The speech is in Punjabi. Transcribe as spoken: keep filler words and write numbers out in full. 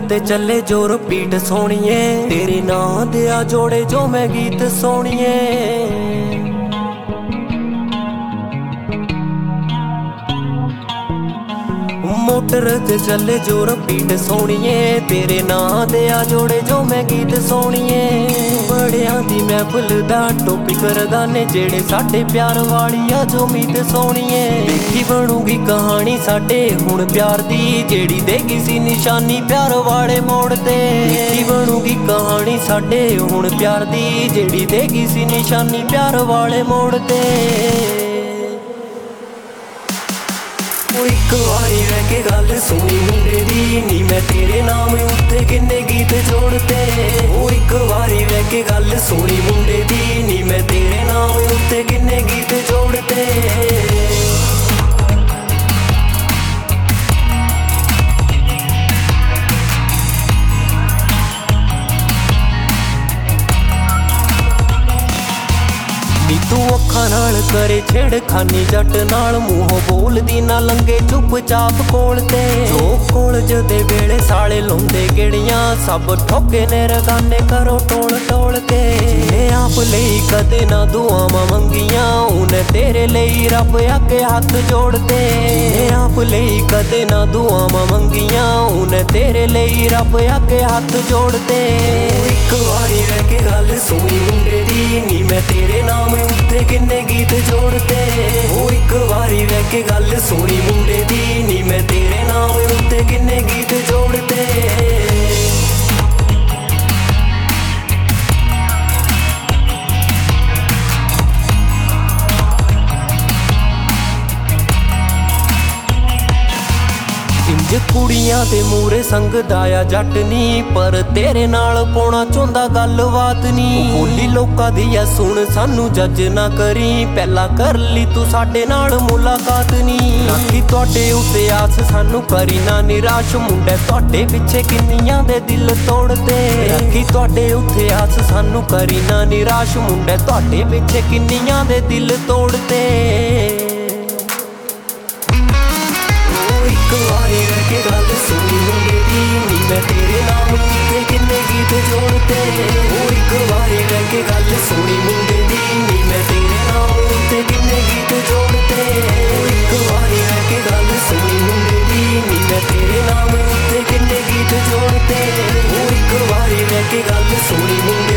ਤੇ ਚੱਲੇ ਜੋ ਰਿਪੀਟ ਸੋਣੀਏ, ਤੇਰੇ ਨਾਂ ਦੇ ਆ ਜੋੜੇ ਜੋ ਮੈਂ ਗੀਤ ਸੋਣੀਏ। ਮੋਟਰ ਤੇ ਚੱਲੇ ਜੋ ਰਿਪੀਟ ਸੋਣੀਏ, ਤੇਰੇ ਨਾਂ ਦੇ ਆ ਜੋੜੇ ਜੋ ਮੈਂ ਗੀਤ ਸੋਣੀਏ। ਬੜਿਆਂ ਦੀ ਮਹਿਫਲ ਦਾ ਟੋਪਿਕ ਰਗਾਨੇ, ਜਿਹੜੇ ਸਾਡੇ ਪਿਆਰ ਵਾਲੀ ਆ ਜੋ ਮੀਤ ਸੋਣੀਏ। ਦੇਖੀ ਬਣੂਗੀ ਕਹਾਣੀ ਸਾਡੇ ਹੁਣ ਪਿਆਰ ਦੀ, ਜਿਹੜੀ ਦੇਗੀ ਸੀ ਨਿਸ਼ਾਨੀ ਪਿਆਰ ਵਾਲੇ ਮੋੜ ਤੇ। ਦੇਖੀ ਬਣੂਗੀ ਕਹਾਣੀ ਸਾਡੇ ਹੁਣ ਪਿਆਰ ਦੀ, ਜਿਹੜੀ ਦੇਗੀ ਸੀ ਨਿਸ਼ਾਨੀ ਪਿਆਰ ਵਾਲੇ ਮੋੜ ਤੇ। ਇੱਕ ਵਾਰੀ ਰਹਿ ਕੇ ਗੱਲ ਸੁਣੀ ਮੁੰਡੇ ਦੀ, ਨੀ ਮੈਂ ਤੇਰੇ ਨਾਮ ਉੱਤੇ ਕਿੰਨੇ ਗੀਤ ਜੋੜਤੇ। ਉਹ ਇੱਕ ਵਾਰੀ ਰਹਿ ਕੇ ਗੱਲ ਸੁਣੀ ਮੁੰਡੇ ਦੀ, ਨੀ ਮੈਂ ਤੇਰੇ ਨਾਮ ਉੱਤੇ ਕਿੰਨੇ ਗੀਤ ਜੋੜਤੇ। ਨੀ ਤੂੰ ਅੱਖਾਂ ਨਾਲ ਕਰੇ ਛੇੜਖਾਨੀ ਜੱਟ ਨਾਲ, ਮੂੰਹੋਂ ਬੋਲਦੀ ਨਾ ਲੰਗੇ ਚੁੱਪ ਚਾਪ ਕੋਲ ਤੇ। ਜੋ ਕੋਲਜ ਦੇ ਵੇਲੇ ਸਾਲੇ ਲਾਉਂਦੇ ਗੇੜੀਆਂ, ਸਭ ਠੋਕੇ ਨੇ ਰਗਾਨੇ ਕਰੋ ਟੋਲ ਟੋਲ ਕੇ। ਜਿਹਨੇ ਆਪ ਲਈ ਕਦੇ ਨਾ ਦੁਆਵਾਂ ਮੰਗੀਆਂ, ਉਹਨੇ ਤੇਰੇ ਲਈ ਰੱਬ ਅੱਗੇ ਹੱਥ ਜੋੜਤੇ। ਜਿਹਨੇ ਆਪ ਲਈ ਕਦੇ ਨਾ ਦੁਆਵਾਂ ਮੰਗੀਆਂ, ਉਹਨੇ ਤੇਰੇ ਲਈ ਰੱਬ ਅੱਗੇ ਹੱਥ ਜੋੜਤੇ। ਇੱਕ ਵਾਰੀ ਰਹਿ ਕੇ ਗੱਲ ਸੁਣੀ ਮੁੰਡੇ ਦੀ, ਨੀ ਮੈਂ ਤੇਰੇ ਨਾਮ ਉੱਤੇ ਕਿੰਨੇ ਗੀਤ ਜੋੜਤੇ। ਉਹ ਇੱਕ ਵਾਰੀ ਰਹਿ ਕੇ ਗੱਲ ਸੁਣੀ ਮੁੰਡੇ ਦੀ, ਨੀ ਮੈਂ ਤੇਰੇ ਨਾਮ ਉੱਤੇ ਕਿੰਨੇ ਗੀਤ ਜੋੜਤੇ। ਇੰਜ ਕੁੜੀਆਂ ਦੇ ਮੂਰੇ ਸੰਗਦਾ ਆ ਜੱਟ ਨੀ, ਪਰ ਤੇਰੇ ਨਾਲ ਪਾਉਣਾ ਚਾਹੁੰਦਾ ਗੱਲਬਾਤ ਨੀ। ਬੋਲੀ ਲੋਕਾਂ ਦੀ ਆ ਸੁਣ ਸਾਨੂੰ ਜੱਜ ਨਾ ਕਰੀ, ਪਹਿਲਾਂ ਕਰ ਲਈ ਤੂੰ ਸਾਡੇ ਨਾਲ ਮੁਲਾਕਾਤ ਨੀ। ਰਾਖੀ ਤੁਹਾਡੇ ਉੱਤੇ ਆਸ ਸਾਨੂੰ ਕਰੀ ਨਾ ਨਿਰਾਸ਼, ਮੁੰਡੇ ਤੁਹਾਡੇ ਪਿੱਛੇ ਕਿੰਨੀਆਂ ਦੇ ਦਿਲ ਤੋੜਦੇ। ਰਾਖੀ ਤੁਹਾਡੇ ਉੱਤੇ ਆਸ ਸਾਨੂੰ ਕਰੀ ਨਾ ਨਿਰਾਸ਼, ਮੁੰਡੇ ਤੁਹਾਡੇ ਪਿੱਛੇ ਕਿੰਨੀਆਂ ਦੇ ਦਿਲ ਤੋੜਦੇ। ਇੱਕ ਵਾਰੀ ਰਹਿ ਕੇ ਗੱਲ ਸੁਣੀ ਮੁੰਡੇ ਦੀ, ਨੀ ਮੈਂ ਤੇਰੇ ਨਾਮ ਉੱਤੇ ਕਿੰਨੇ ਗੀਤ ਜੋੜਤੇ। ਉਹ ਇੱਕ ਵਾਰੀ ਰਹਿ ਕੇ ਗੱਲ ਸੁਣੀ ਮੁੰਡੇ ਦੀ, ਨੀ ਮੈਂ ਤੇਰੇ ਨਾਮ ਉੱਤੇ ਕਿੰਨੇ ਗੀਤ ਜੋੜਤੇ। ਉਹ ਇੱਕ ਵਾਰੀ ਰਹਿ ਕੇ ਗੱਲ ਸੁਣੀ ਮੁੰਡੇ ਦੀ, ਨੀ ਮੈਂ ਤੇਰੇ ਨਾਮ ਉੱਤੇ ਕਿੰਨੇ ਗੀਤ ਜੋੜਤੇ। ਉਹ ਇੱਕ ਵਾਰੀ ਰਹਿ ਕੇ ਗੱਲ ਸੁਣੀ ਮੁੰਡੇ